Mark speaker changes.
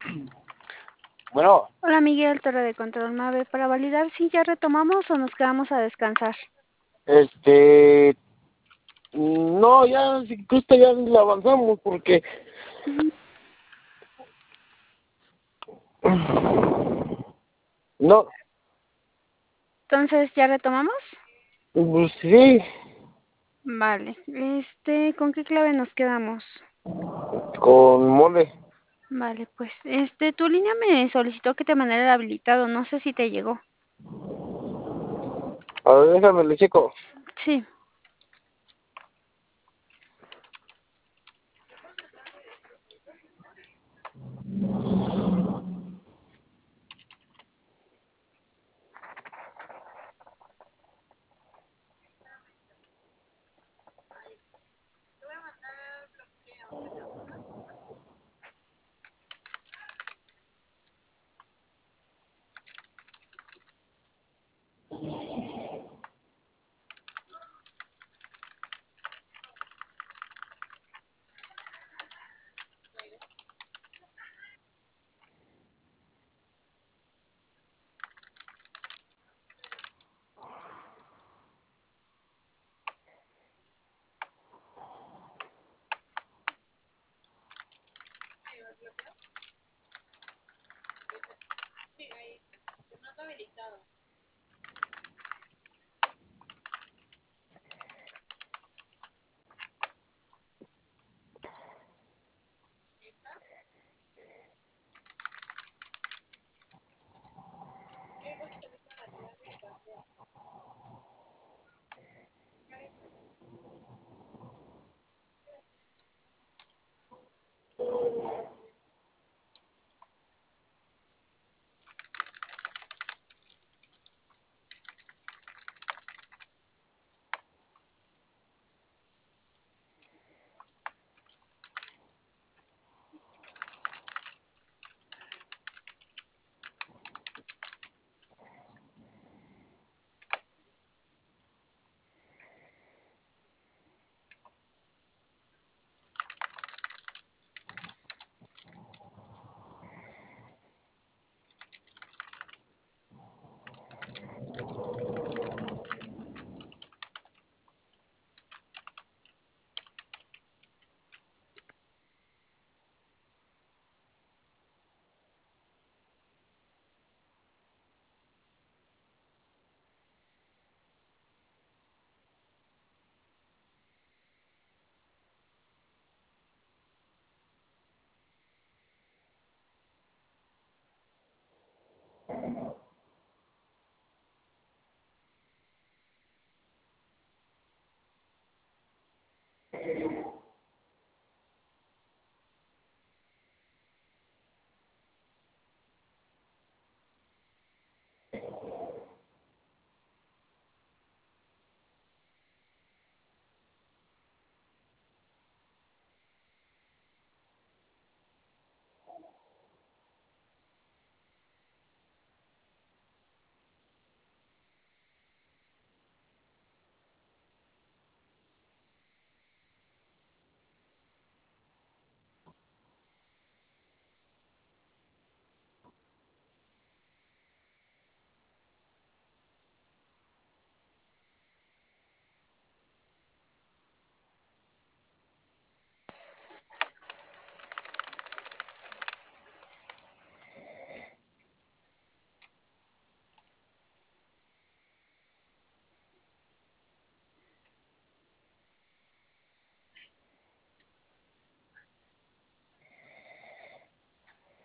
Speaker 1: Bueno,
Speaker 2: Hola Miguel, Torre de Control Mave, para validar si ya retomamos o nos quedamos a descansar.
Speaker 1: este, no, ya, si gusta ya le avanzamos porque,
Speaker 2: Ujú.
Speaker 1: no,
Speaker 2: Entonces, ¿ya retomamos?
Speaker 1: pues sí,
Speaker 2: Vale. ¿Con qué clave nos quedamos?
Speaker 1: con mole.
Speaker 2: Vale, pues, tu línea me solicitó que te mandara el habilitado, no sé si te llegó.
Speaker 1: A ver, déjame le checo.
Speaker 2: Sí.